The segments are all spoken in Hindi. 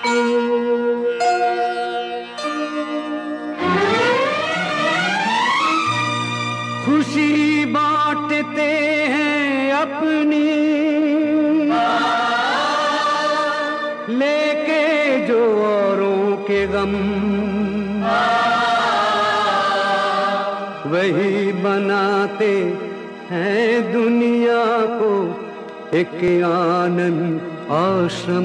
खुशी बांटते हैं अपनी, लेके जो औरों के गम, वही बनाते हैं दुनिया को एक आनंद आश्रम।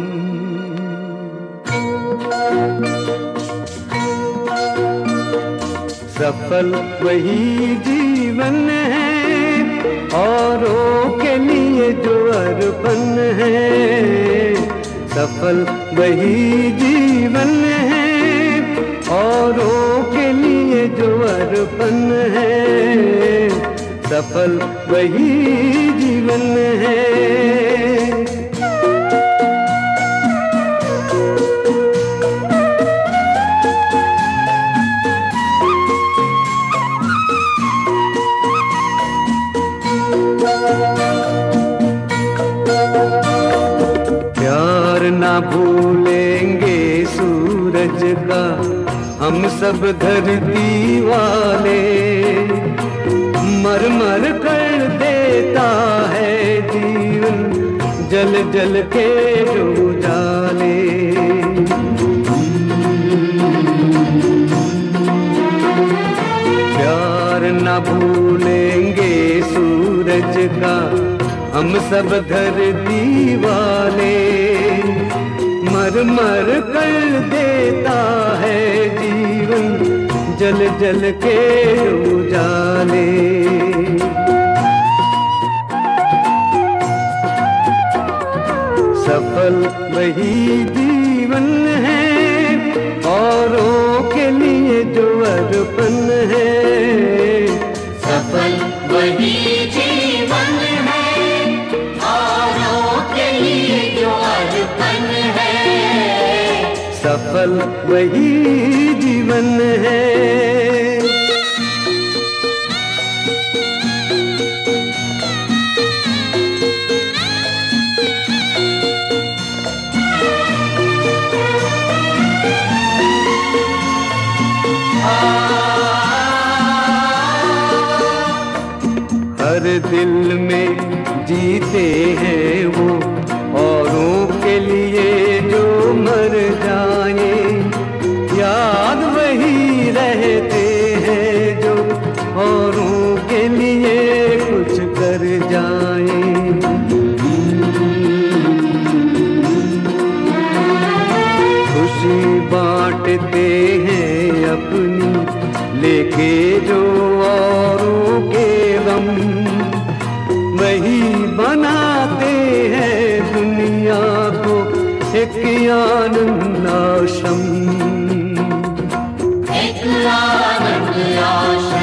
सफल वही जीवन है औरों के लिए जो अर्पण है। सफल वही जीवन है औरों के लिए जो अर्पण है। सफल वही जीवन है। ना भूलेंगे सूरज का हम सब धरती वाले, मर मर कर देता है जीवन जल जल के जो उजाले। प्यार ना भूलेंगे सूरज का हम सब धरती वाले, मर मर कर देता है जीवन जल जल के उजाले। सफल वही जीवन है औरों के लिए जो अर्पण है। सफल वही जीवन है औरों के लिए जो अर्पण है। सफल वही जीवन है। हर दिल में जीते हैं वो औरों के लिए जो मर जाए। याद वही रहते हैं जो औरों के लिए कुछ कर जाए। खुशी बांटते हैं अपनी, लेके जो औरों के गम, वही बनाते हैं दुनिया को एक आनंद आश्रम। एक आनंद आश्रम।